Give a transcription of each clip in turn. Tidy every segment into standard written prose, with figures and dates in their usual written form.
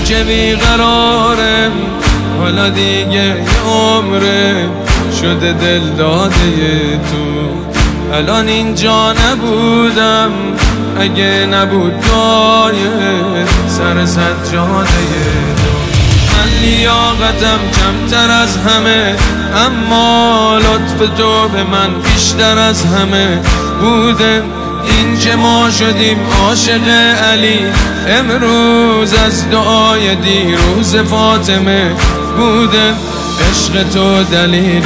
که بیقرارم، حالا دیگه یه عمره شده دل داده تو. الان اینجا نبودم اگه نبود دعای سر سجاده تو. من لیاقتم کمتر از همه، اما لطف تو به من بیشتر از همه بوده. این که ما شدیم عاشق علی امروز از دعای دیروز فاطمه بوده. عشق تو دلیل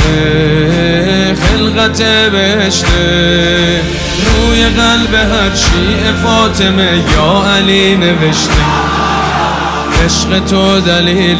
خلقت بهشته، روی قلب هر شیعه فاطمه یا علی نوشته. عشق تو دلیل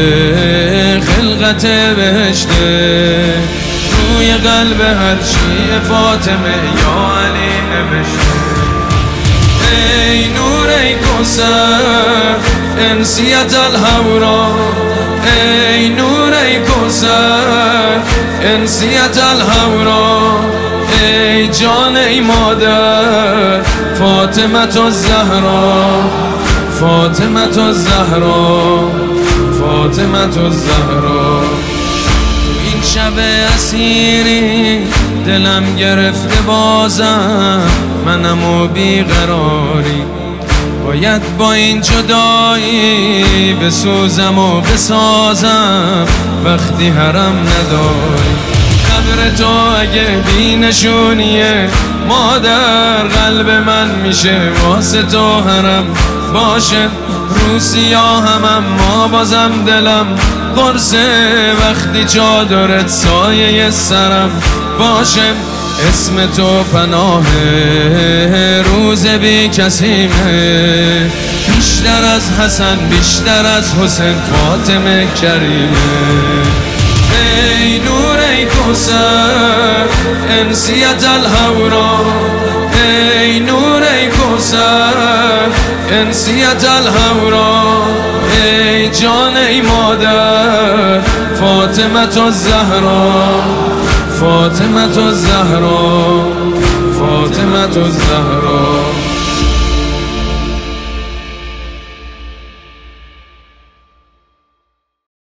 خلقت بهشته، روی قلب هر شیعه فاطمه یا علی نوشته. ای نور ای کوثر انسیت الهورا، ای نور ای کوثر انسیت الهورا، ای جان ای مادر فاطمه الزهرا، فاطمه الزهرا، فاطمه الزهرا. تو این شب اسیری دلم گرفته بازم، منم و بیقراری باید با این جدایی بسوزم و بسازم وقتی حرم نداری. قبر تو اگه بی نشونیه مادر، قلب من میشه واسه تو حرم باشه. روسیا هم اما بازم دلم قرصه وقتی چادرت سایه سرم باشه. اسم تو پناه روز بی کسیمه، بیشتر از حسن بیشتر از حسین فاطمه کریمه. ای نور ای کوثر انسیت الهورا، ای نور ای کوثر انسیت الهورا، ای جان ای مادر فاطمه الزهرا، فاطمه الزهرا، فاطمه الزهرا.